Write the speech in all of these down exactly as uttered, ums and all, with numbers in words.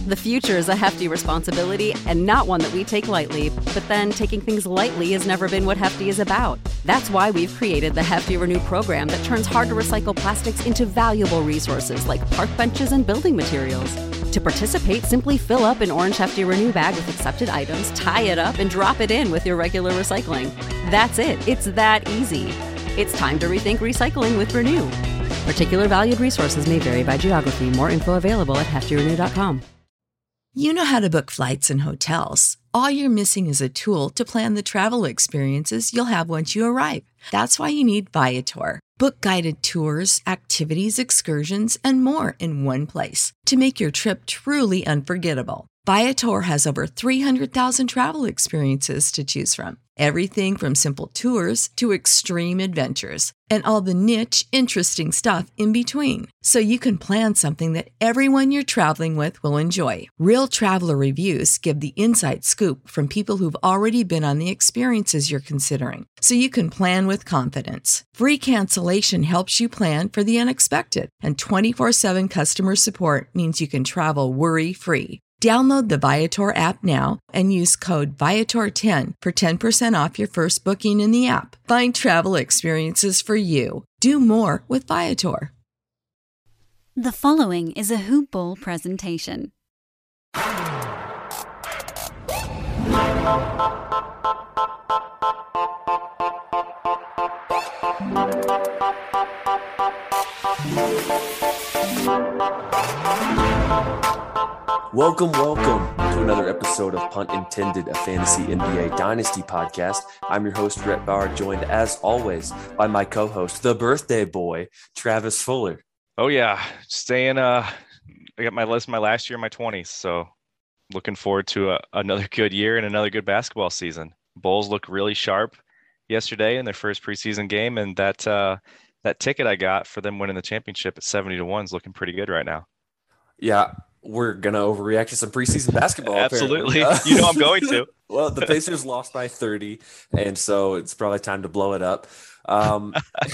The future is a hefty responsibility and not one that we take lightly, but then taking things lightly has never been what Hefty is about. That's why we've created the Hefty Renew program that turns hard-to-recycle plastics into valuable resources like park benches and building materials. To participate, simply fill up an orange Hefty Renew bag with accepted items, tie it up, and drop it in with your regular recycling. That's it. It's that easy. It's time to rethink recycling with Renew. Particular valued resources may vary by geography. More info available at hefty renew dot com. You know how to book flights and hotels. All you're missing is a tool to plan the travel experiences you'll have once you arrive. That's why you need Viator. Book guided tours, activities, excursions, and more in one place to make your trip truly unforgettable. Viator has over three hundred thousand travel experiences to choose from. Everything from simple tours to extreme adventures and all the niche, interesting stuff in between. So you can plan something that everyone you're traveling with will enjoy. Real traveler reviews give the inside scoop from people who've already been on the experiences you're considering. So you can plan with confidence. Free cancellation helps you plan for the unexpected. And twenty-four seven customer support means you can travel worry-free. Download the Viator app now and use code Viator ten for ten percent off your first booking in the app. Find travel experiences for you. Do more with Viator. The following is a Hoop Ball presentation. Welcome, welcome to another episode of Punt Intended, a fantasy N B A dynasty podcast. I'm your host, Rhett Bauer, joined as always by my co-host, the birthday boy, Travis Fuller. Oh yeah, staying. Uh, I got my list, my last year in my twenties, so looking forward to a, another good year and another good basketball season. Bulls look really sharp yesterday in their first preseason game, and that uh, that ticket I got for them winning the championship at seventy to one is looking pretty good right now. Yeah. We're going to overreact to some preseason basketball. Absolutely. You know I'm going to. Well, the Pacers lost by thirty, and so it's probably time to blow it up. Um,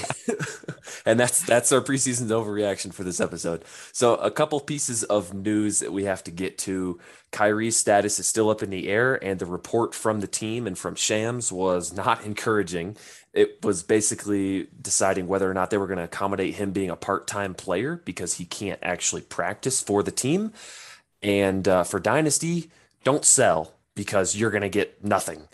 and that's that's our preseason's overreaction for this episode. So a couple pieces of news that we have to get to. Kyrie's status is still up in the air, and the report from the team and from Shams was not encouraging. It was basically deciding whether or not they were going to accommodate him being a part-time player because he can't actually practice for the team. And uh, for Dynasty, don't sell because you're going to get nothing.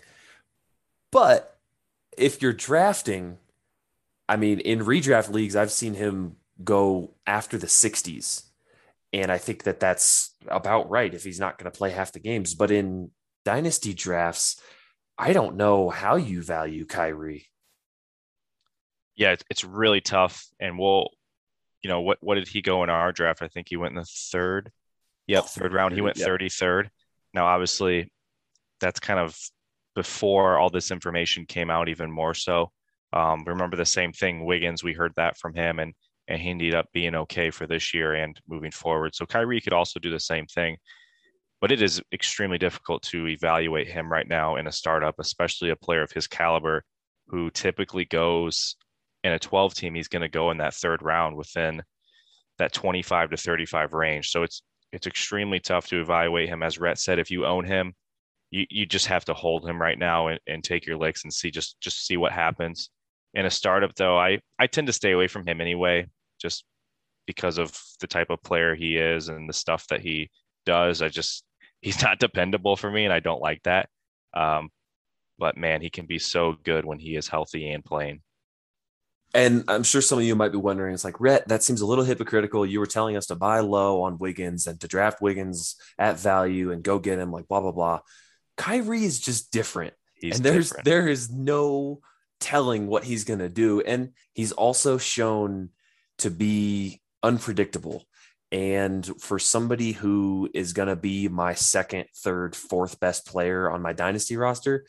But if you're drafting, I mean, in redraft leagues, I've seen him go after the sixties. And I think that that's about right if he's not going to play half the games. But in Dynasty drafts, I don't know how you value Kyrie. Yeah, it's really tough. And we'll, you know, what what did he go in our draft? I think he went in the third. Yep, third round. He went yep. thirty-third. Now, obviously, that's kind of before all this information came out even more so. Um, remember the same thing, Wiggins, we heard that from him, and and he ended up being okay for this year and moving forward. So Kyrie could also do the same thing. But it is extremely difficult to evaluate him right now in a startup, especially a player of his caliber who typically goes – in a twelve team, he's going to go in that third round within that twenty-five to thirty-five range. So it's it's extremely tough to evaluate him. As Rhett said, if you own him, you, you just have to hold him right now and, and take your licks and see just just see what happens. In a startup, though, I, I tend to stay away from him anyway, just because of the type of player he is and the stuff that he does. I just he's not dependable for me, and I don't like that. Um, but, man, he can be so good when he is healthy and playing. And I'm sure some of you might be wondering, it's like, Rhett, that seems a little hypocritical. You were telling us to buy low on Wiggins and to draft Wiggins at value and go get him, like blah, blah, blah. Kyrie is just different. He's and there's different. there is no telling what he's going to do. And he's also shown to be unpredictable. And for somebody who is going to be my second, third, fourth best player on my dynasty roster,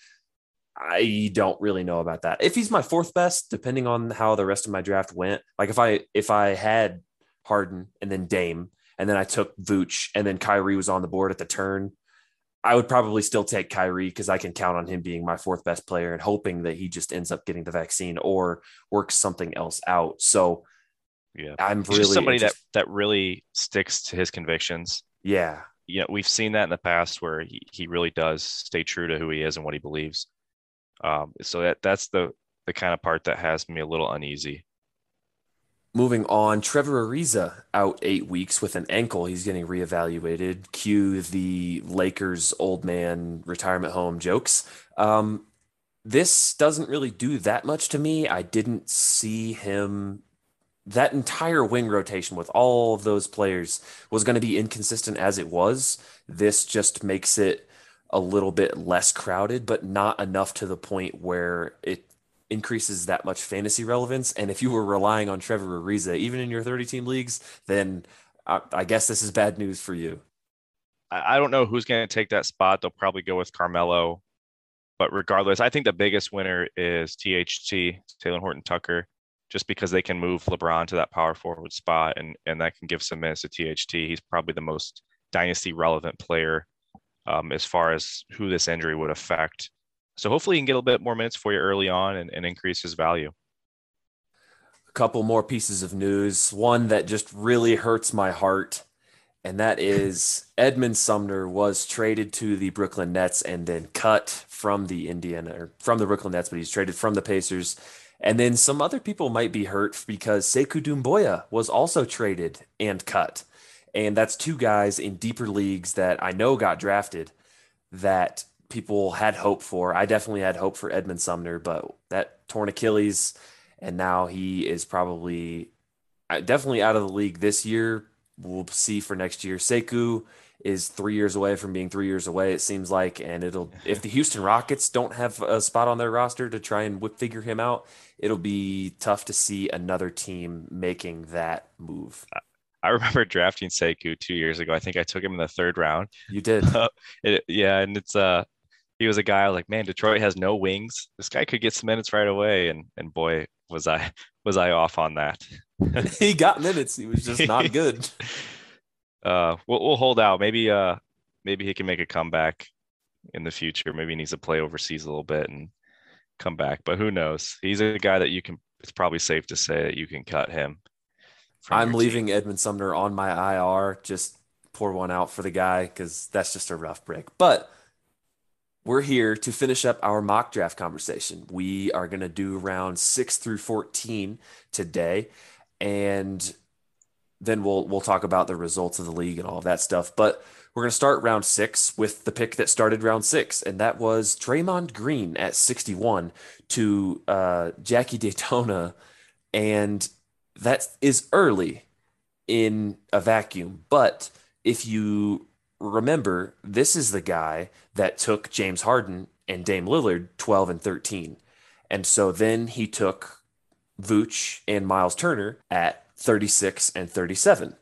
I don't really know about that. If he's my fourth best, depending on how the rest of my draft went, like if I if I had Harden and then Dame and then I took Vooch and then Kyrie was on the board at the turn, I would probably still take Kyrie because I can count on him being my fourth best player and hoping that he just ends up getting the vaccine or works something else out. So yeah, I'm He's really just somebody just, that that really sticks to his convictions. Yeah. you know, we've seen that in the past where he, he really does stay true to who he is and what he believes. Um, so that that's the the kind of part that has me a little uneasy. Moving on, Trevor Ariza out eight weeks with an ankle. He's getting reevaluated. Cue the Lakers old man retirement home jokes. Um, this doesn't really do that much to me. I didn't see him. That entire wing rotation with all of those players was going to be inconsistent as it was. This just makes it a little bit less crowded, but not enough to the point where it increases that much fantasy relevance. And if you were relying on Trevor Ariza, even in your thirty team leagues, then I, I guess this is bad news for you. I, I don't know who's going to take that spot. They'll probably go with Carmelo. But regardless, I think the biggest winner is T H T, Taylor Horton Tucker, just because they can move LeBron to that power forward spot and, and that can give some minutes to T H T. He's probably the most dynasty relevant player um, as far as who this injury would affect. So hopefully he can get a little bit more minutes for you early on and, and increase his value. A couple more pieces of news. One that just really hurts my heart, and that is Edmund Sumner was traded to the Brooklyn Nets and then cut from the Indiana or from the Brooklyn Nets, but he's traded from the Pacers. And then some other people might be hurt because Sekou Doumbouya was also traded and cut. And that's two guys in deeper leagues that I know got drafted that people had hope for. I definitely had hope for Edmund Sumner, but that torn Achilles, and now he is probably definitely out of the league this year. We'll see for next year. Sekou is three years away from being three years away, it seems like, and it'll if the Houston Rockets don't have a spot on their roster to try and whip figure him out, it'll be tough to see another team making that move. I remember drafting Sekou two years ago. I think I took him in the third round. You did, it, yeah, and it's uh. He was a guy I was like, man, Detroit has no wings. This guy could get some minutes right away. And and boy, was I was I off on that. He got minutes. He was just not good. uh, we'll we'll hold out. Maybe uh maybe he can make a comeback in the future. Maybe he needs to play overseas a little bit and come back. But who knows? He's a guy that you can. It's probably safe to say that you can cut him. I'm leaving team. Edmund Sumner on my I R. Just pour one out for the guy because that's just a rough break. But we're here to finish up our mock draft conversation. We are going to do rounds six through fourteen today, and then we'll we'll talk about the results of the league and all of that stuff. But we're going to start round six with the pick that started round six, and that was Draymond Green at sixty-one to uh, Jackie Daytona, and that is early in a vacuum. But if you remember, this is the guy that took James Harden and Dame Lillard twelve and thirteen. And so then he took Vooch and Miles Turner at thirty-six and thirty-seven.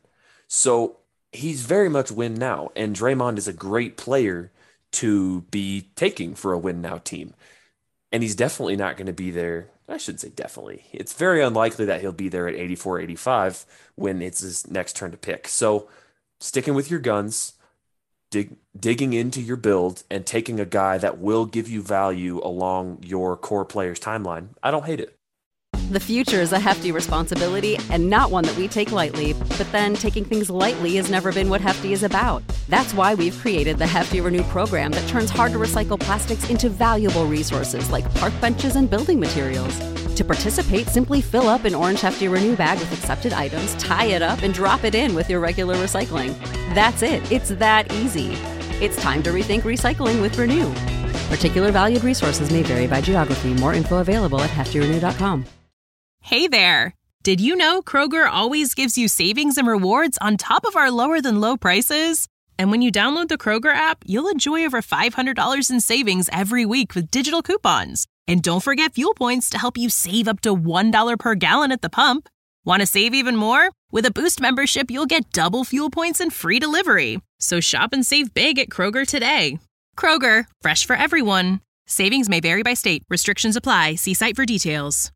So he's very much win now. And Draymond is a great player to be taking for a win now team. And he's definitely not going to be there. I shouldn't say definitely. It's very unlikely that he'll be there at eighty-four, eighty-five when it's his next turn to pick. So sticking with your guns, dig, digging into your build and taking a guy that will give you value along your core player's timeline, I don't hate it. The future is a hefty responsibility and not one that we take lightly, but then taking things lightly has never been what Hefty is about. That's why we've created the Hefty Renew program that turns hard-to-recycle plastics into valuable resources like park benches and building materials. To participate, simply fill up an orange Hefty Renew bag with accepted items, tie it up, and drop it in with your regular recycling. That's it. It's that easy. It's time to rethink recycling with Renew. Particular valued resources may vary by geography. More info available at hefty renew dot com. Hey there! Did you know Kroger always gives you savings and rewards on top of our lower-than-low prices? And when you download the Kroger app, you'll enjoy over five hundred dollars in savings every week with digital coupons. And don't forget fuel points to help you save up to one dollar per gallon at the pump. Want to save even more? With a Boost membership, you'll get double fuel points and free delivery. So shop and save big at Kroger today. Kroger, fresh for everyone. Savings may vary by state. Restrictions apply. See site for details.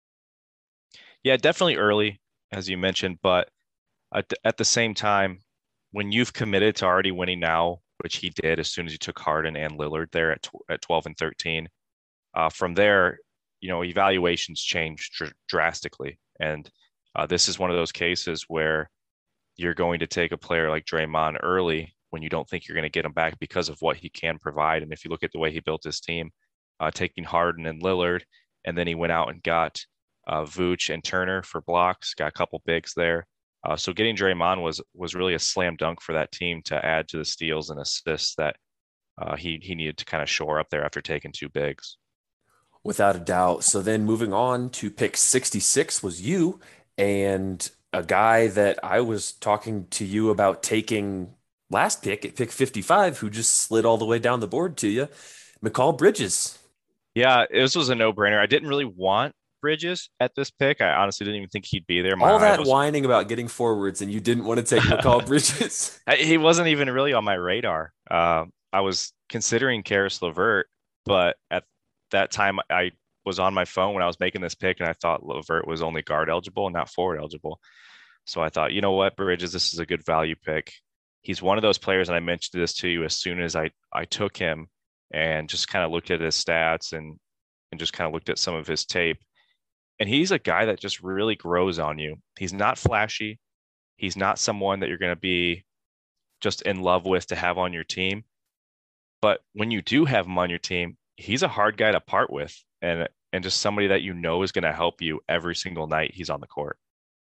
Yeah, definitely early, as you mentioned, but at the, at the same time, when you've committed to already winning now, which he did as soon as he took Harden and Lillard there at tw- at twelve and thirteen, uh, from there, you know, evaluations change dr- drastically. And uh, this is one of those cases where you're going to take a player like Draymond early when you don't think you're going to get him back because of what he can provide. And if you look at the way he built his team, uh, taking Harden and Lillard, and then he went out and got uh, Vooch and Turner for blocks, got a couple bigs there. Uh, so getting Draymond was was really a slam dunk for that team to add to the steals and assists that uh, he he needed to kind of shore up there after taking two bigs. Without a doubt. So then moving on to pick sixty-six was you, and a guy that I was talking to you about taking last pick at pick fifty-five, who just slid all the way down the board to you, Mikal Bridges. Yeah, this was a no-brainer. I didn't really want Bridges at this pick. I honestly didn't even think he'd be there. My all that was... whining about getting forwards, and you didn't want to take Mikal Bridges. He wasn't even really on my radar. Uh, I was considering Karis LeVert, but at that time I was on my phone when I was making this pick, and I thought LeVert was only guard eligible and not forward eligible. So I thought, you know what, Bridges, this is a good value pick. He's one of those players, and I mentioned this to you as soon as I, I took him and just kind of looked at his stats and, and just kind of looked at some of his tape. And he's a guy that just really grows on you. He's not flashy. He's not someone that you're going to be just in love with to have on your team. But when you do have him on your team, he's a hard guy to part with, and and just somebody that you know is going to help you every single night he's on the court.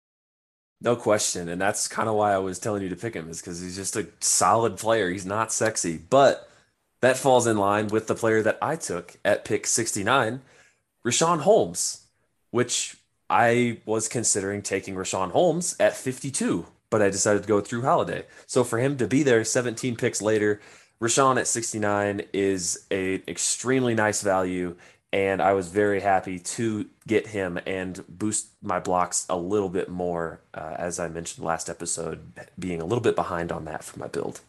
No question. And that's kind of why I was telling you to pick him, is because he's just a solid player. He's not sexy, but that falls in line with the player that I took at pick sixty-nine, Richaun Holmes, which I was considering taking Richaun Holmes at fifty-two, but I decided to go through Holiday. So for him to be there seventeen picks later, Richaun at sixty-nine is an extremely nice value, and I was very happy to get him and boost my blocks a little bit more, uh, as I mentioned last episode, being a little bit behind on that for my build.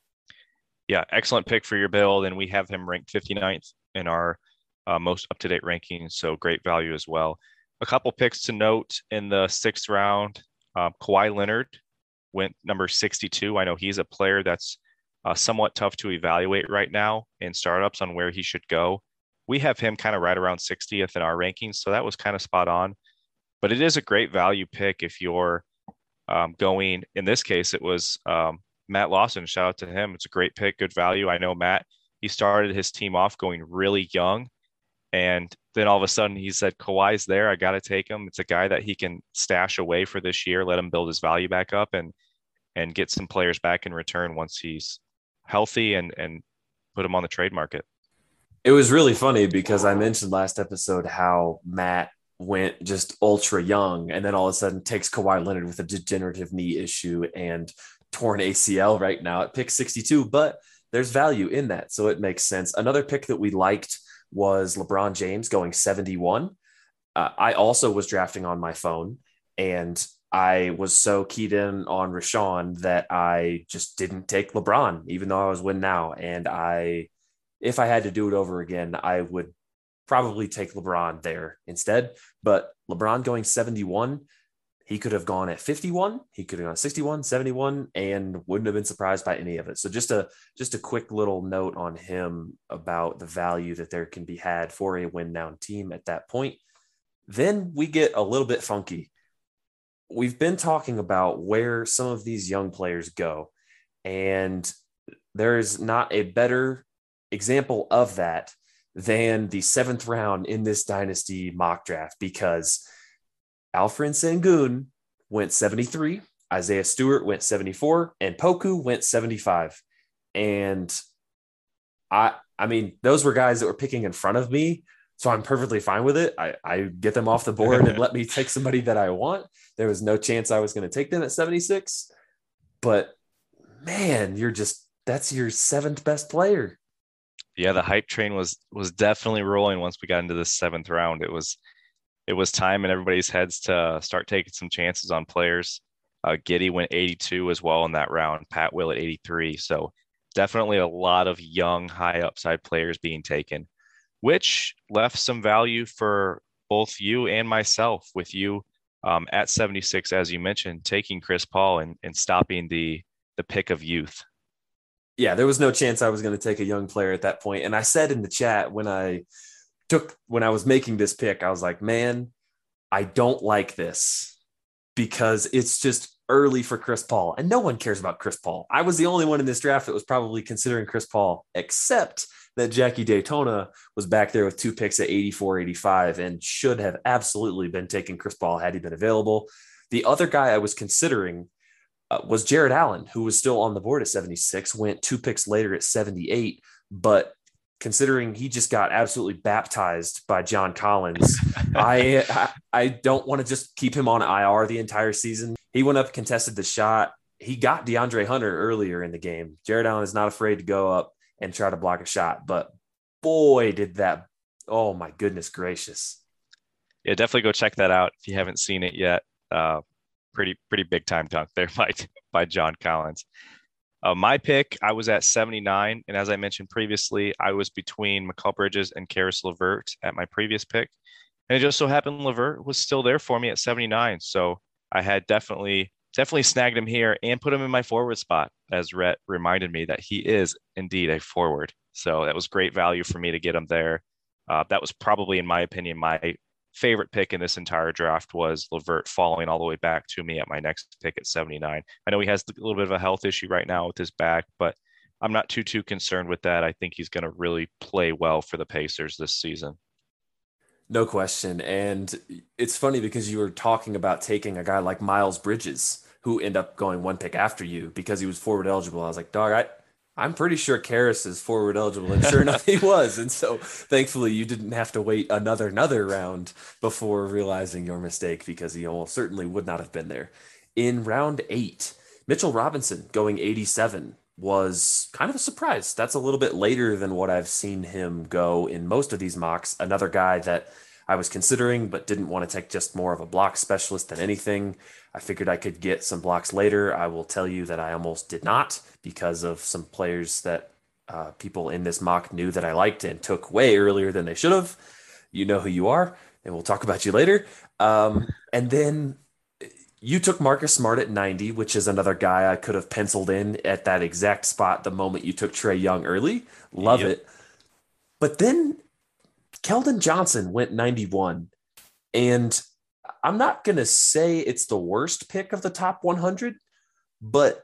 Yeah, excellent pick for your build, and we have him ranked fifty-ninth in our uh, most up-to-date rankings, so great value as well. A couple picks to note in the sixth round, uh, Kawhi Leonard went number sixty-two. I know he's a player that's uh, somewhat tough to evaluate right now in startups on where he should go. We have him kind of right around sixtieth in our rankings, so that was kind of spot on. But it is a great value pick if you're um, going, in this case, it was um, Matt Lawson. Shout out to him. It's a great pick, good value. I know Matt, he started his team off going really young, and then all of a sudden he said, Kawhi's there, I got to take him. It's a guy that he can stash away for this year, let him build his value back up and and get some players back in return once he's healthy, and and put him on the trade market. It was really funny because I mentioned last episode how Matt went just ultra young, and then all of a sudden takes Kawhi Leonard with a degenerative knee issue and torn A C L right now at pick sixty-two, but there's value in that, so it makes sense. Another pick that we liked was LeBron James going seventy-one. Uh, I also was drafting on my phone, and I was so keyed in on Richaun that I just didn't take LeBron, even though I was win now. And I, if I had to do it over again, I would probably take LeBron there instead. But LeBron going seventy-one, he could have gone at fifty-one, he could have gone sixty-one, seventy-one, and wouldn't have been surprised by any of it. So just a just a quick little note on him about the value that there can be had for a win now team at that point. Then we get a little bit funky. We've been talking about where some of these young players go, and there's not a better example of that than the seventh round in this dynasty mock draft, because Alfred Sengun went seventy-three, Isaiah Stewart went seventy-four, and Poku went seventy-five. And I, I mean, those were guys that were picking in front of me, so I'm perfectly fine with it. I, I get them off the board and let me take somebody that I want. There was no chance I was going to take them at seventy-six, but man, you're just, that's your seventh best player. Yeah, the hype train was was definitely rolling once we got into the seventh round. It was it was time in everybody's heads to start taking some chances on players. Uh, Giddey went eighty-two as well in that round. Pat Will at eighty-three. So definitely a lot of young, high upside players being taken, which left some value for both you and myself, with you um, at seventy-six, as you mentioned, taking Chris Paul and, and stopping the the pick of youth. Yeah, there was no chance I was going to take a young player at that point. And I said in the chat when I took, when I was making this pick, I was like, man, I don't like this. because it's just early for Chris Paul, and no one cares about Chris Paul. I was the only one in this draft that was probably considering Chris Paul, except that Jackie Daytona was back there with two picks at eighty-four, eighty-five, and should have absolutely been taking Chris Paul had he been available. The other guy I was considering uh, was Jared Allen, who was still on the board at seventy-six, went two picks later at seventy-eight, but considering he just got absolutely baptized by John Collins, I, I I don't want to just keep him on I R the entire season. He went up, contested the shot. He got DeAndre Hunter earlier in the game. Jared Allen is not afraid to go up and try to block a shot, but boy, did that, oh my goodness gracious. Yeah, definitely go check that out if you haven't seen it yet. Uh, pretty, pretty big time dunk there by, by John Collins. Uh, my pick, I was at seventy-nine, and as I mentioned previously, I was between Mikal Bridges and Karis LeVert at my previous pick, and it just so happened LeVert was still there for me at seventy-nine, so I had definitely definitely snagged him here and put him in my forward spot, as Rhett reminded me that he is indeed a forward. So that was great value for me to get him there. Uh, that was probably, in my opinion, my favorite pick in this entire draft was LeVert falling all the way back to me at my next pick at seventy-nine. I know he has a little bit of a health issue right now with his back, but I'm not too, too concerned with that. I think he's going to really play well for the Pacers this season. No question. And it's funny because you were talking about taking a guy like Miles Bridges, who ended up going one pick after you because he was forward eligible. I was like, dog, I, I'm pretty sure Karis is forward eligible. And sure enough, he was. And so thankfully you didn't have to wait another, another round before realizing your mistake, because he almost certainly would not have been there. In round eight, Mitchell Robinson going eighty-seven was kind of a surprise. That's a little bit later than what I've seen him go in most of these mocks. Another guy that I was considering, but didn't want to take just more of a block specialist than anything. I figured I could get some blocks later. I will tell you that I almost did not because of some players that uh, people in this mock knew that I liked and took way earlier than they should have. You know who you are, and we'll talk about you later. Um, and then you took Marcus Smart at ninety, which is another guy I could have penciled in at that exact spot the moment you took Trae Young early. Love yep. it. But then Keldon Johnson went ninety-one, and I'm not going to say it's the worst pick of the top one hundred, but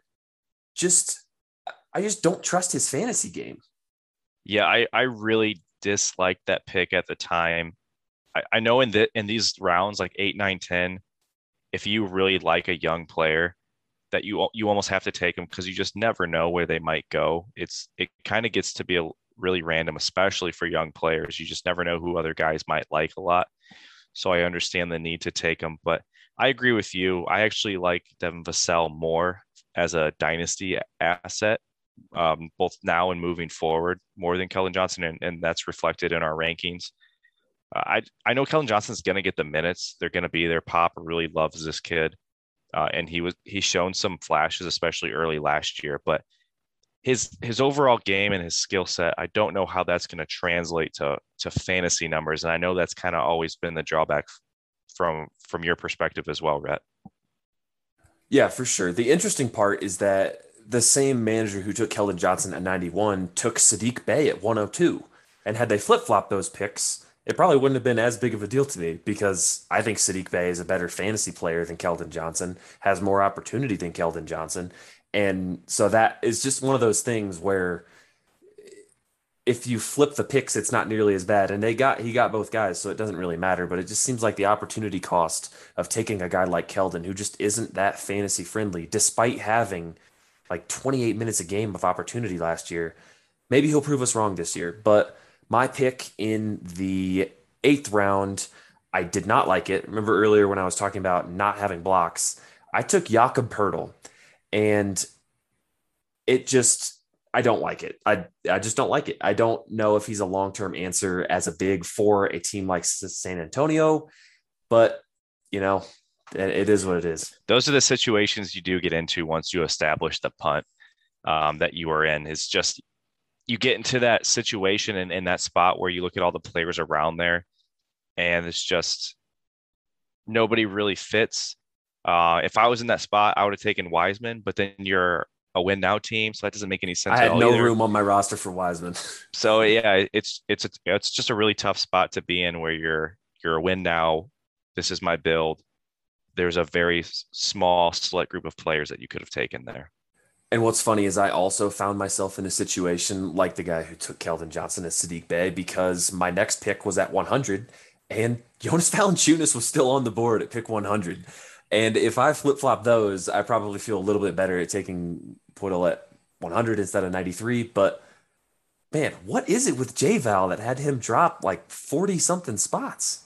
just I just don't trust his fantasy game. Yeah, I, I really disliked that pick at the time. I, I know in the in these rounds, like eight, nine, ten, if you really like a young player, that you you almost have to take them because you just never know where they might go. It's it kind of gets to be a really random, especially for young players. You just never know who other guys might like a lot. So I understand the need to take them, but I agree with you. I actually like Devin Vassell more as a dynasty asset, um, both now and moving forward, more than Keldon Johnson, and, and that's reflected in our rankings. Uh, I I know Keldon Johnson's going to get the minutes. They're going to be there. Pop really loves this kid, uh, and he was he's shown some flashes, especially early last year, but his his overall game and his skill set, I don't know how that's going to translate to to fantasy numbers. And I know that's kind of always been the drawback from from your perspective as well, Rhett. Yeah, for sure. The interesting part is that the same manager who took Keldon Johnson at ninety-one took Saddiq Bey at one oh two. And had they flip-flopped those picks, it probably wouldn't have been as big of a deal to me, because I think Saddiq Bey is a better fantasy player than Keldon Johnson, has more opportunity than Keldon Johnson. And so that is just one of those things where if you flip the picks, it's not nearly as bad. And they got he got both guys, so it doesn't really matter. But it just seems like the opportunity cost of taking a guy like Keldon, who just isn't that fantasy friendly, despite having like twenty-eight minutes a game of opportunity last year. Maybe he'll prove us wrong this year. But my pick in the eighth round, I did not like it. Remember earlier when I was talking about not having blocks, I took Jakob Poeltl. And it just, I don't like it. I I just don't like it. I don't know if he's a long-term answer as a big for a team like San Antonio, but, you know, it, it is what it is. Those are the situations you do get into once you establish the punt um, that you are in. It's just, you get into that situation and in that spot where you look at all the players around there, and it's just, nobody really fits. Uh, if I was in that spot, I would have taken Wiseman, but then you're a win now team, so that doesn't make any sense. I had no either. room on my roster for Wiseman. So yeah, it's it's a, it's just a really tough spot to be in, where you're you're a win now. This is my build. there's a very small select group of players that you could have taken there. And what's funny is I also found myself in a situation like the guy who took Keldon Johnson as Saddiq Bey, because my next pick was at one hundred and Jonas Valanciunas was still on the board at pick one hundred. And if I flip-flop those, I probably feel a little bit better at taking Poeltl at one hundred instead of ninety-three. But man, what is it with J-Val that had him drop like forty-something spots?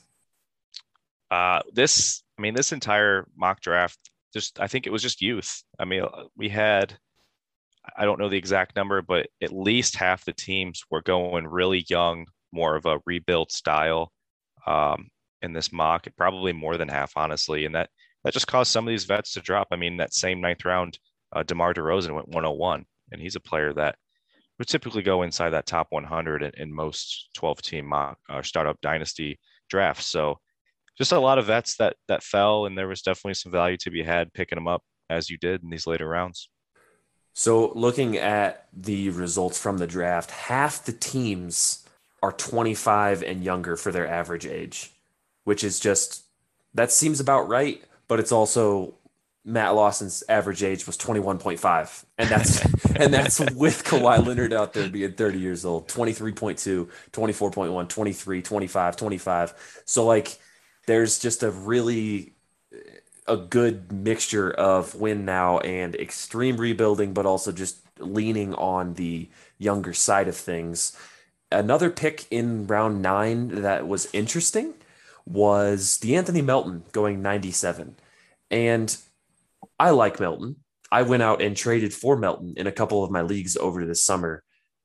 Uh, this, I mean, this entire mock draft, just I think it was just youth. I mean, we had, I don't know the exact number, but at least half the teams were going really young, more of a rebuild style um, in this mock, probably more than half, honestly. And that, that just caused some of these vets to drop. I mean, that same ninth round, uh, DeMar DeRozan went one oh one, and he's a player that would typically go inside that top one hundred in, in most twelve-team mock uh, startup dynasty drafts. So just a lot of vets that that fell, and there was definitely some value to be had picking them up as you did in these later rounds. So looking at the results from the draft, half the teams are twenty-five and younger for their average age, which is just, that seems about right. But it's also, Matt Lawson's average age was twenty-one point five. And that's and that's with Kawhi Leonard out there being thirty years old, twenty-three point two, twenty-four point one, twenty-three, twenty-five, twenty-five. So like there's just a really a good mixture of win now and extreme rebuilding, but also just leaning on the younger side of things. Another pick in round nine that was interesting was DeAnthony Melton going ninety-seven. And I like Melton. I went out and traded for Melton in a couple of my leagues over this summer.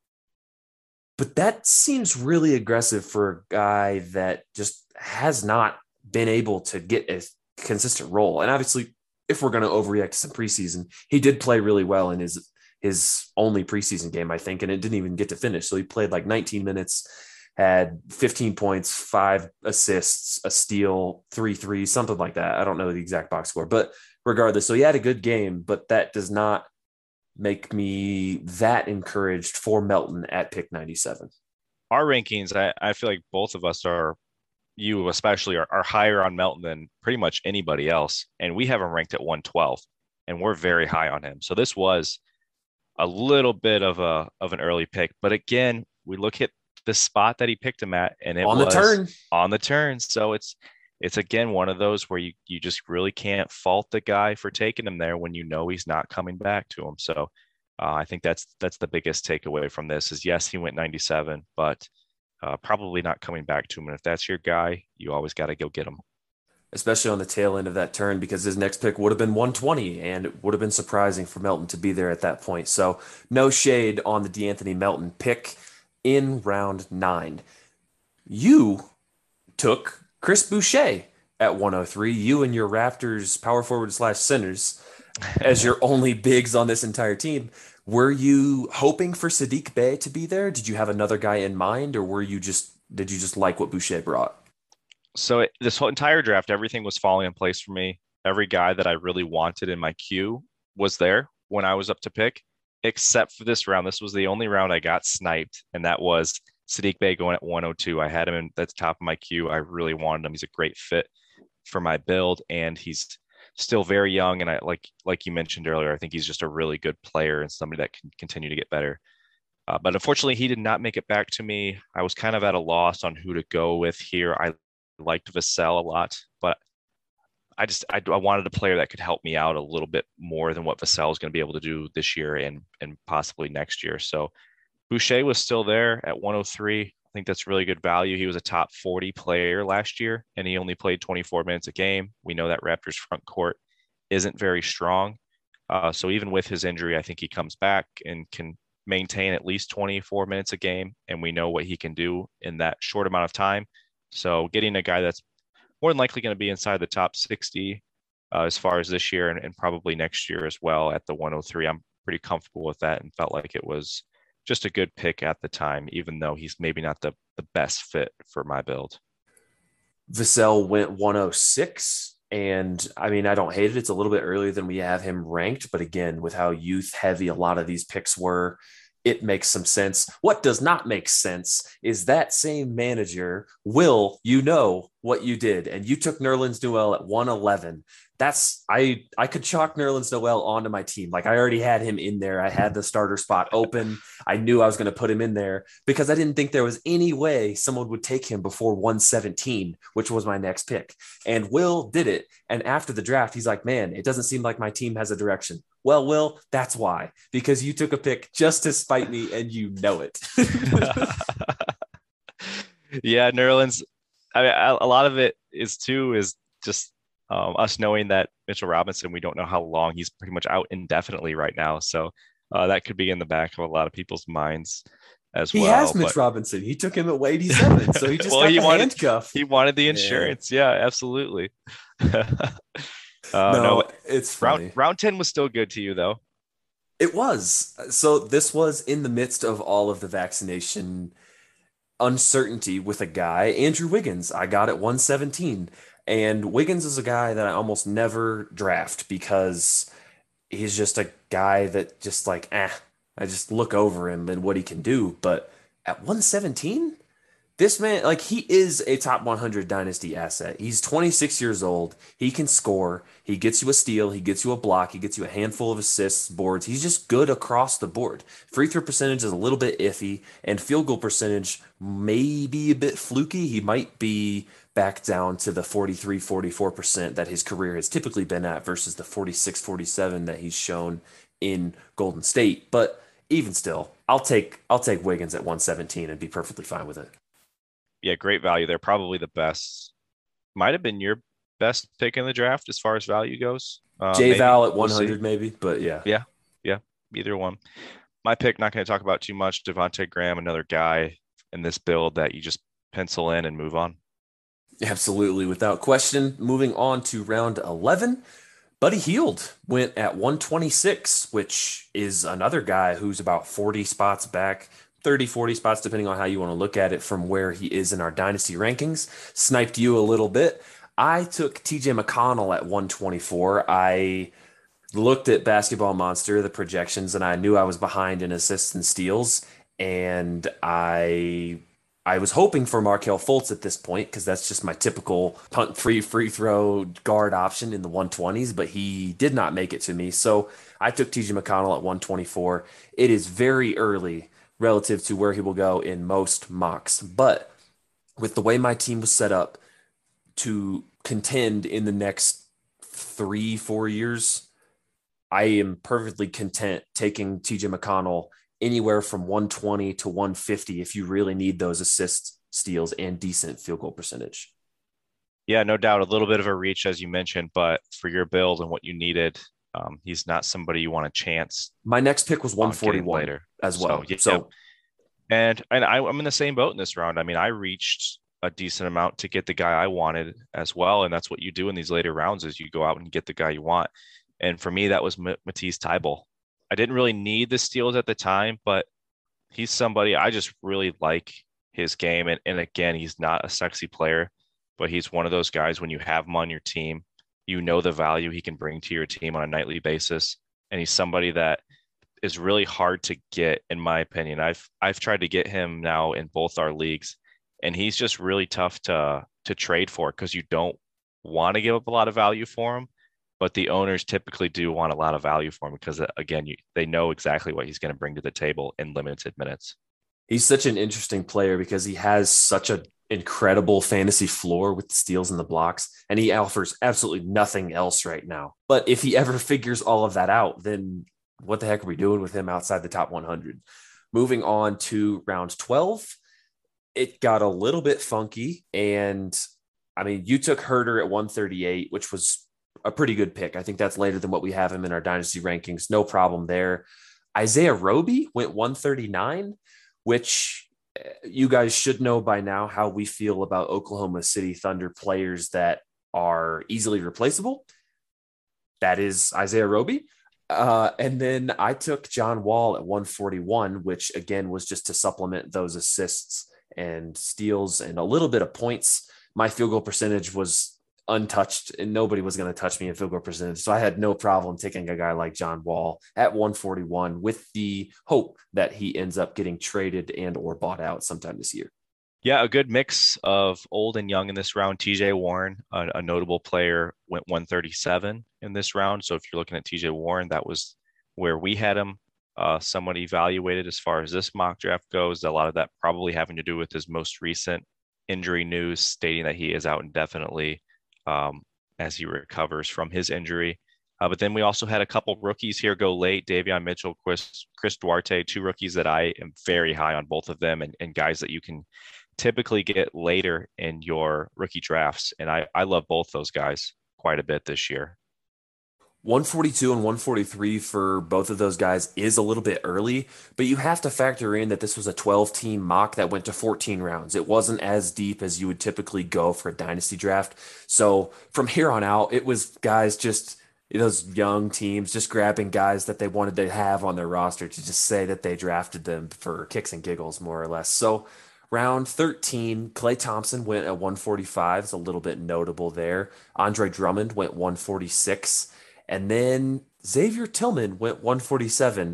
But that seems really aggressive for a guy that just has not been able to get a consistent role. And obviously, if we're going to overreact to some preseason, he did play really well in his his only preseason game, I think, and it didn't even get to finish. So he played like nineteen minutes, had fifteen points, five assists, a steal, three threes, something like that. I don't know the exact box score, but regardless, so he had a good game, but that does not make me that encouraged for Melton at pick ninety-seven. Our rankings, I, I feel like both of us are, you especially, are, are higher on Melton than pretty much anybody else. And we have him ranked at one twelve, and we're very high on him. So this was a little bit of a of an early pick. But again, we look at the spot that he picked him at, and it on was the turn. On the turn. So it's it's again one of those where you you just really can't fault the guy for taking him there when you know he's not coming back to him. So uh, I think that's that's the biggest takeaway from this is, yes, he went ninety-seven, but uh, probably not coming back to him. And if that's your guy, you always got to go get him. Especially on the tail end of that turn, because his next pick would have been one twenty, and it would have been surprising for Melton to be there at that point. So no shade on the DeAnthony Melton pick in round nine. You took Chris Boucher at one oh three. You and your Raptors power forward slash centers as your only bigs on this entire team. Were you hoping for Saddiq Bey to be there? Did you have another guy in mind, or were you just did you just like what Boucher brought? So it, this whole entire draft, everything was falling in place for me. Every guy that I really wanted in my queue was there when I was up to pick, except for this round. This was the only round I got sniped, and that was Saddiq Bey going at one oh two. I had him in at the top of my queue. I really wanted him. He's a great fit for my build, and he's still very young. And I like like you mentioned earlier, I think he's just a really good player and somebody that can continue to get better. Uh, but unfortunately, he did not make it back to me. I was kind of at a loss on who to go with here. I liked Vassell a lot, but I just I, I wanted a player that could help me out a little bit more than what Vassell is going to be able to do this year and and possibly next year. So Boucher was still there at one oh three. I think that's really good value. He was a top forty player last year, and he only played twenty-four minutes a game. We know that Raptors front court isn't very strong. Uh, so even with his injury, I think he comes back and can maintain at least twenty-four minutes a game, and we know what he can do in that short amount of time. So getting a guy that's more than likely going to be inside the top sixty uh, as far as this year and, and probably next year as well at the one oh three, I'm pretty comfortable with that and felt like it was just a good pick at the time, even though he's maybe not the, the best fit for my build. Vassell went one oh six, and I mean, I don't hate it. It's a little bit earlier than we have him ranked, but again, with how youth heavy a lot of these picks were, it makes some sense. What does not make sense is that same manager, Will, you know what you did, and you took Nerlens Noel at one eleven. that's I I could chalk Nerlens Noel onto my team. Like I already had him in there. I had the starter spot open. I knew I was going to put him in there because I didn't think there was any way someone would take him before one seventeen, which was my next pick. And Will did it. And after the draft, he's like, man, it doesn't seem like my team has a direction. Well, Will, that's why, because you took a pick just to spite me and you know it. Yeah, Nerlens. I mean, a lot of it is too is just um, us knowing that Mitchell Robinson, we don't know how long he's pretty much out indefinitely right now. So uh, that could be in the back of a lot of people's minds as he well. He has Mitch but... Robinson. He took him at eighty-seven, so he just well, got he the wanted, handcuff. He wanted the insurance. Yeah, yeah absolutely. uh, no, no, it's funny. Round, round ten was still good to you, though. It was. So this was in the midst of all of the vaccination uncertainty with a guy, Andrew Wiggins. I got at one seventeen. And Wiggins is a guy that I almost never draft because he's just a guy that just like, eh, I just look over him and what he can do. But at one seventeen, this man, like he is a top one hundred dynasty asset. He's twenty-six years old. He can score. He gets you a steal. He gets you a block. He gets you a handful of assists, boards. He's just good across the board. Free throw percentage is a little bit iffy, and field goal percentage may be a bit fluky. He might be back down to the forty-three, forty-four percent that his career has typically been at versus the forty-six, forty-seven that he's shown in Golden State. But even still, I'll take I'll take Wiggins at one seventeen and be perfectly fine with it. Yeah, great value. They're probably the best. Might have been your best pick in the draft as far as value goes. Uh, J Val at we'll one hundred, see. Maybe, but yeah. Yeah, yeah, either one. My pick, not going to talk about too much. Devontae Graham, another guy in this build that you just pencil in and move on. Absolutely, without question. Moving on to round eleven, Buddy Hield went at one twenty-six, which is another guy who's about forty spots back, thirty, forty spots, depending on how you want to look at it from where he is in our dynasty rankings. Sniped you a little bit. I took T J McConnell at one twenty-four. I looked at Basketball Monster, the projections, and I knew I was behind in assists and steals. And I I was hoping for Markelle Fultz at this point because that's just my typical punt free free throw guard option in the one twenties, but he did not make it to me. So I took T J McConnell at one twenty-four. It is very early relative to where he will go in most mocks. But with the way my team was set up to contend in the next three, four years, I am perfectly content taking T J McConnell anywhere from one twenty to one fifty if you really need those assists, steals, and decent field goal percentage. Yeah, no doubt. A little bit of a reach, as you mentioned, but for your build and what you needed, um, he's not somebody you want to chance. My next pick was one forty-one later as well. So, yeah. so and and I, I'm in the same boat in this round. I mean, I reached a decent amount to get the guy I wanted as well, and that's what you do in these later rounds is you go out and get the guy you want. And for me, that was M- Matisse Thybulle. I didn't really need the steals at the time, but he's somebody I just really like his game. And, and again, he's not a sexy player, but he's one of those guys when you have him on your team, you know the value he can bring to your team on a nightly basis. And he's somebody that is really hard to get, in my opinion. I've I've tried to get him now in both our leagues, and he's just really tough to to trade for because you don't want to give up a lot of value for him. But the owners typically do want a lot of value for him because, again, you, they know exactly what he's going to bring to the table in limited minutes. He's such an interesting player because he has such an incredible fantasy floor with the steals and the blocks, and he offers absolutely nothing else right now. But if he ever figures all of that out, then what the heck are we doing with him outside the top one hundred? Moving on to round twelve, it got a little bit funky. And, I mean, you took Herder at one thirty-eight, which was a pretty good pick. I think that's later than what we have him in our dynasty rankings. No problem there. Isaiah Roby went one thirty-nine, which you guys should know by now how we feel about Oklahoma City Thunder players that are easily replaceable. That is Isaiah Roby. Uh, and then I took John Wall at one forty-one, which again was just to supplement those assists and steals and a little bit of points. My field goal percentage was untouched and nobody was going to touch me in field goal percentage. So I had no problem taking a guy like John Wall at one forty-one with the hope that he ends up getting traded and or bought out sometime this year. Yeah, a good mix of old and young in this round. T J Warren, a, a notable player, went one thirty-seven in this round. So if you're looking at T J Warren, that was where we had him uh, somewhat evaluated as far as this mock draft goes. A lot of that probably having to do with his most recent injury news, stating that he is out indefinitely um, as he recovers from his injury. Uh, but then we also had a couple rookies here go late. Davion Mitchell, Chris, Chris Duarte, two rookies that I am very high on, both of them, and, and guys that you can typically get later in your rookie drafts. And I, I love both those guys quite a bit this year. one forty-two and one forty-three for both of those guys is a little bit early, but you have to factor in that this was a twelve team mock that went to fourteen rounds. It wasn't as deep as you would typically go for a dynasty draft. So from here on out, it was guys just those young teams just grabbing guys that they wanted to have on their roster to just say that they drafted them for kicks and giggles, more or less. So round thirteen, Klay Thompson went at one forty-five. It's a little bit notable there. Andre Drummond went one forty-six. And then Xavier Tillman went one forty-seven.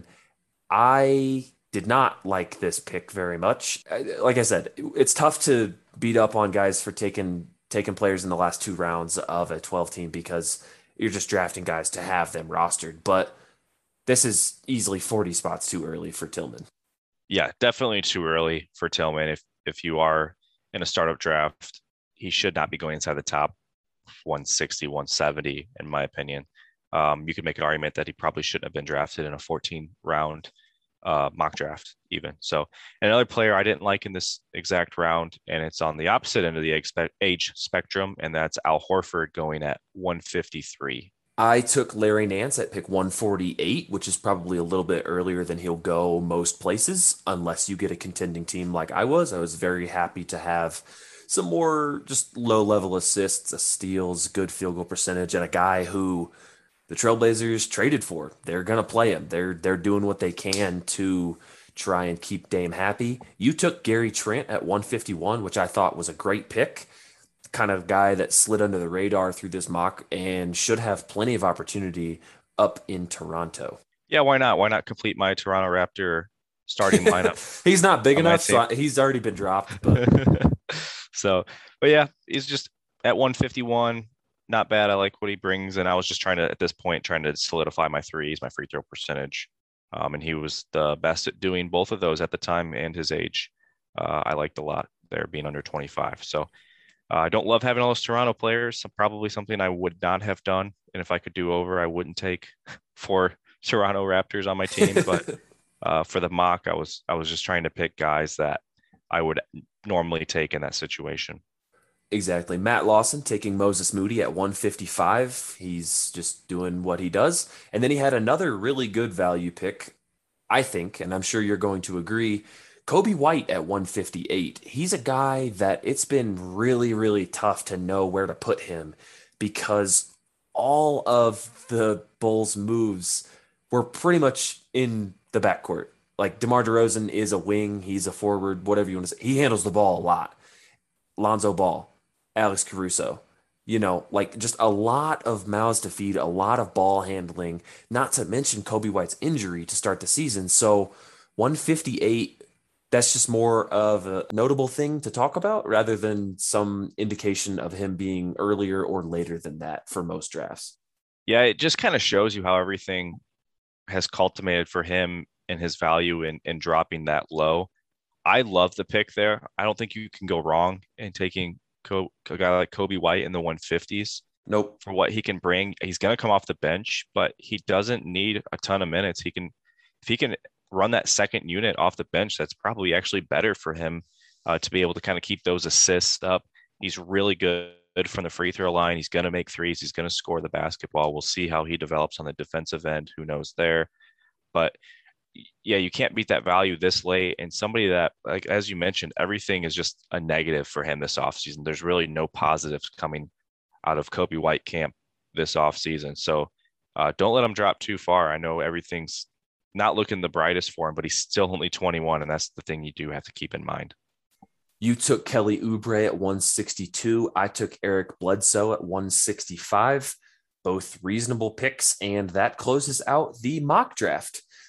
I did not like this pick very much. Like I said, it's tough to beat up on guys for taking taking players in the last two rounds of a twelve team because you're just drafting guys to have them rostered. But this is easily forty spots too early for Tillman. Yeah, definitely too early for Tillman. If if you are in a startup draft, he should not be going inside the top one sixty, one seventy, in my opinion. Um, you could make an argument that he probably shouldn't have been drafted in a fourteen round uh, mock draft even. So another player I didn't like in this exact round, and it's on the opposite end of the age spectrum, and that's Al Horford going at one fifty-three. I took Larry Nance at pick one forty-eight, which is probably a little bit earlier than he'll go most places, unless you get a contending team like I was. I was very happy to have some more just low-level assists, steals, good field goal percentage, and a guy who the Trailblazers traded for. They're going to play him. They're they're doing what they can to try and keep Dame happy. You took Gary Trent at one fifty-one, which I thought was a great pick. Kind of guy that slid under the radar through this mock and should have plenty of opportunity up in Toronto. Yeah, why not? Why not complete my Toronto Raptor starting lineup? He's not big enough, so he's already been dropped. But. so, but yeah, he's just at one fifty-one. Not bad. I like what he brings. And I was just trying to, at this point, trying to solidify my threes, my free throw percentage. Um, and he was the best at doing both of those at the time and his age. Uh, I liked a lot there being under twenty-five. So uh, I don't love having all those Toronto players. So probably something I would not have done. And if I could do over, I wouldn't take four Toronto Raptors on my team. But uh, for the mock, I was, I was just trying to pick guys that I would normally take in that situation. Exactly. Matt Lawson taking Moses Moody at one fifty-five. He's just doing what he does. And then he had another really good value pick, I think, and I'm sure you're going to agree, Coby White at one fifty-eight. He's a guy that it's been really, really tough to know where to put him because all of the Bulls' moves were pretty much in the backcourt. Like DeMar DeRozan is a wing. He's a forward, whatever you want to say. He handles the ball a lot. Lonzo Ball. Alex Caruso, you know, like just a lot of mouths to feed, a lot of ball handling, not to mention Coby White's injury to start the season. So one fifty-eight, that's just more of a notable thing to talk about rather than some indication of him being earlier or later than that for most drafts. Yeah, it just kind of shows you how everything has culminated for him and his value in, in dropping that low. I love the pick there. I don't think you can go wrong in taking a guy like Coby White in the one fifties. Nope. For what he can bring. He's going to come off the bench, but he doesn't need a ton of minutes. He can, if he can run that second unit off the bench, that's probably actually better for him uh, to be able to kind of keep those assists up. He's really good from the free throw line. He's going to make threes. He's going to score the basketball. We'll see how he develops on the defensive end. Who knows there? But yeah, you can't beat that value this late. And somebody that, like, as you mentioned, everything is just a negative for him this offseason. There's really no positives coming out of Coby White camp this offseason. So uh, don't let him drop too far. I know everything's not looking the brightest for him, but he's still only twenty-one. And that's the thing you do have to keep in mind. You took Kelly Oubre at one sixty-two. I took Eric Bledsoe at one sixty-five. Both reasonable picks. And that closes out the mock draft.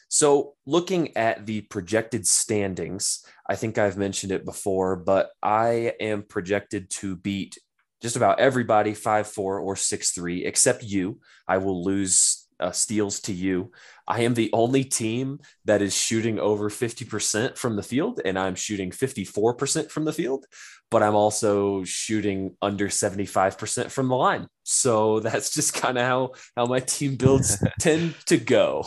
So looking at the projected standings, I think I've mentioned it before, but I am projected to beat just about everybody five four or six three, except you. I will lose uh, steals to you. I am the only team that is shooting over fifty percent from the field, and I'm shooting fifty-four percent from the field, but I'm also shooting under seventy-five percent from the line. So that's just kind of how, how my team builds tend to go.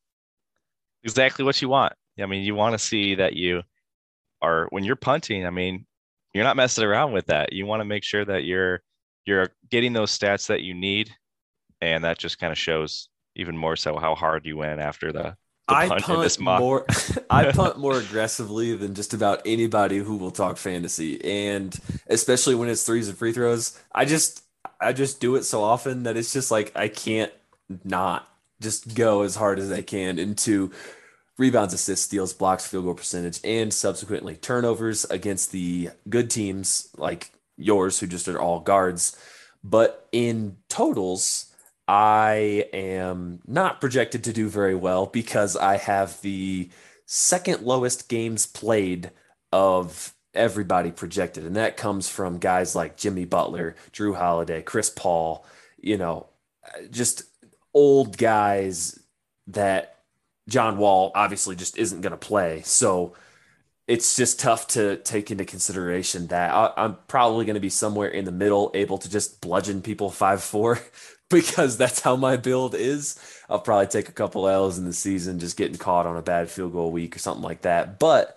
Exactly what you want. I mean, you want to see that you are, when you're punting, I mean, you're not messing around with that. You want to make sure that you're you're getting those stats that you need, and that just kind of shows even more so how hard you went after the, the I punt, punt in this mock. more. I punt more aggressively than just about anybody who will talk fantasy, and especially when it's threes and free throws. I just I just do it so often that it's just like I can't not just go as hard as I can into rebounds, assists, steals, blocks, field goal percentage, and subsequently turnovers against the good teams like yours, who just are all guards. But in totals, I am not projected to do very well because I have the second lowest games played of everybody projected. And that comes from guys like Jimmy Butler, Drew Holiday, Chris Paul, you know, just old guys that John Wall obviously just isn't going to play. So it's just tough to take into consideration that I, I'm probably going to be somewhere in the middle, able to just bludgeon people five four because that's how my build is. I'll probably take a couple L's in the season, just getting caught on a bad field goal week or something like that. But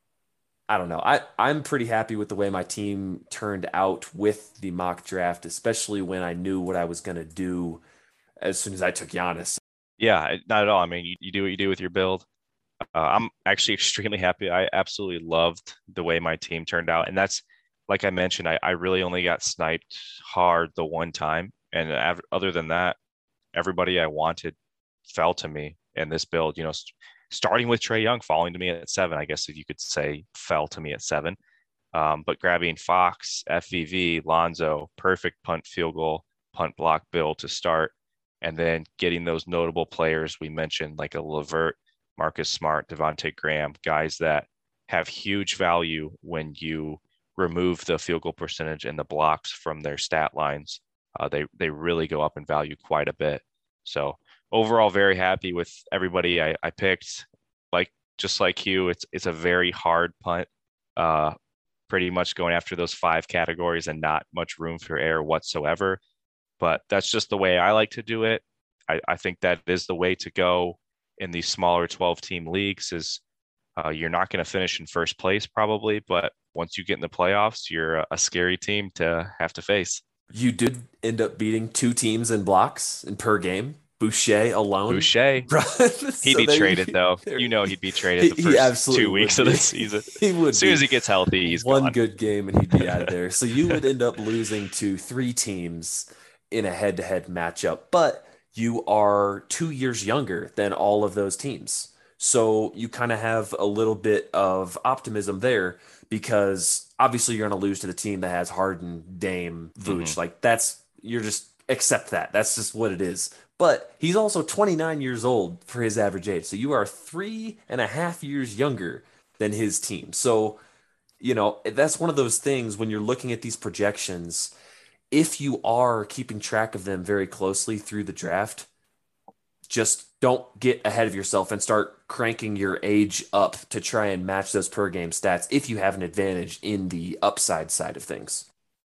I don't know. I, I'm pretty happy with the way my team turned out with the mock draft, especially when I knew what I was going to do as soon as I took Giannis. Yeah, not at all. I mean, you, you do what you do with your build. Uh, I'm actually extremely happy. I absolutely loved the way my team turned out. And that's, like I mentioned, I, I really only got sniped hard the one time. And av- other than that, everybody I wanted fell to me in this build. You know, st- starting with Trae Young falling to me at seven, I guess if you could say fell to me at seven. Um, but grabbing Fox, F V V, Lonzo, perfect punt, field goal, punt block build to start. And then getting those notable players we mentioned, like a LeVert, Marcus Smart, Devontae Graham, guys that have huge value when you remove the field goal percentage and the blocks from their stat lines. Uh, they they really go up in value quite a bit. So overall, very happy with everybody I, I picked. Like just like you, it's it's a very hard punt. Uh, pretty much going after those five categories and not much room for error whatsoever. But that's just the way I like to do it. I, I think that is the way to go in these smaller twelve-team leagues is uh, you're not going to finish in first place probably, but once you get in the playoffs, you're a scary team to have to face. You did end up beating two teams in blocks and per game. Boucher alone. Boucher. so he'd be traded, though. You know he'd be traded the first two weeks of the season. He would. As soon as he gets healthy, he's one gone. good game and he'd be out of there. So you would end up losing to three teams in a head-to-head matchup, but you are two years younger than all of those teams. So you kind of have a little bit of optimism there because obviously you're going to lose to the team that has Harden, Dame, Vooch. Mm-hmm. Like that's, you're just accept that. That's just what it is. But he's also twenty-nine years old for his average age. So you are three and a half years younger than his team. So, you know, that's one of those things when you're looking at these projections, if you are keeping track of them very closely through the draft, just don't get ahead of yourself and start cranking your age up to try and match those per game stats if you have an advantage in the upside side of things.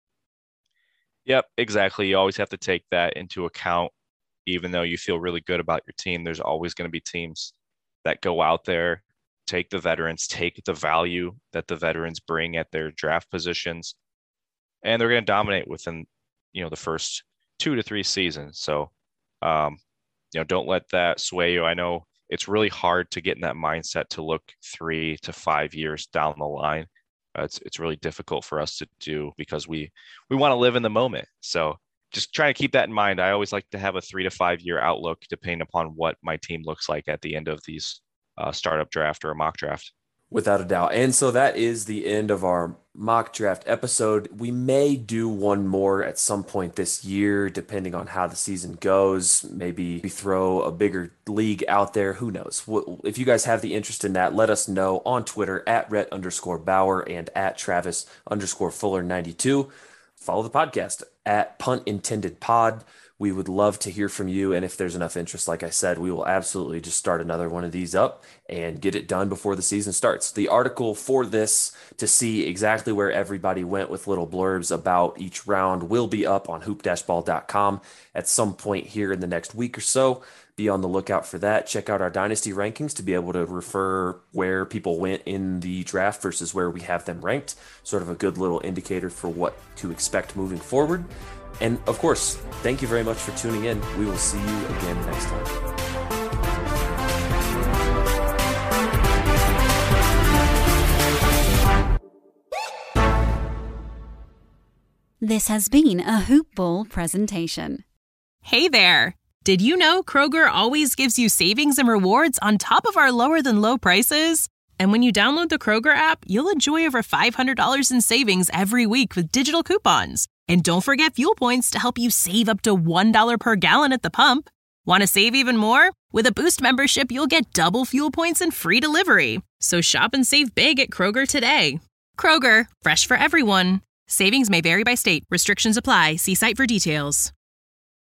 Yep, exactly. You always have to take that into account. Even though you feel really good about your team, there's always going to be teams that go out there, take the veterans, take the value that the veterans bring at their draft positions, and they're going to dominate within, you know, the first two to three seasons. So, um, you know, don't let that sway you. I know it's really hard to get in that mindset to look three to five years down the line. Uh, it's it's really difficult for us to do because we we want to live in the moment. So just trying to keep that in mind. I always like to have a three to five year outlook depending upon what my team looks like at the end of these uh, startup draft or a mock draft. Without a doubt. And so that is the end of our mock draft episode. We may do one more at some point this year, depending on how the season goes. Maybe we throw a bigger league out there. Who knows? If you guys have the interest in that, let us know on Twitter at Rhett underscore Bauer and at Travis underscore Fuller ninety-two. Follow the podcast at Punt Intended Pod. We would love to hear from you. And if there's enough interest, like I said, we will absolutely just start another one of these up and get it done before the season starts. The article for this to see exactly where everybody went with little blurbs about each round will be up on hoop dash ball dot com at some point here in the next week or so. Be on the lookout for that. Check out our dynasty rankings to be able to refer where people went in the draft versus where we have them ranked. Sort of a good little indicator for what to expect moving forward. And of course, thank you very much for tuning in. We will see you again next time. This has been a Hoop Ball presentation. Hey there! Did you know Kroger always gives you savings and rewards on top of our lower than low prices? And when you download the Kroger app, you'll enjoy over five hundred dollars in savings every week with digital coupons. And don't forget fuel points to help you save up to one dollar per gallon at the pump. Want to save even more? With a Boost membership, you'll get double fuel points and free delivery. So shop and save big at Kroger today. Kroger, fresh for everyone. Savings may vary by state. Restrictions apply. See site for details.